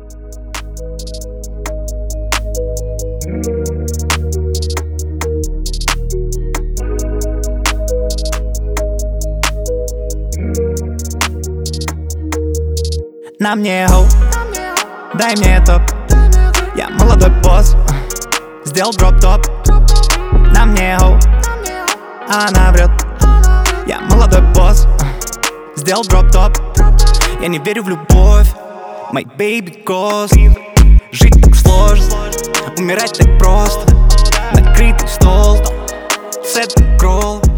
На мне хоу, дай мне топ. Я молодой босс, сделал дроп-топ. На мне хоу, она врет. Я молодой босс, сделал дроп-топ. Я не верю в любовь, my baby ghost. Жить так сложно, умирать так просто. Накрытый стол, сет кролл.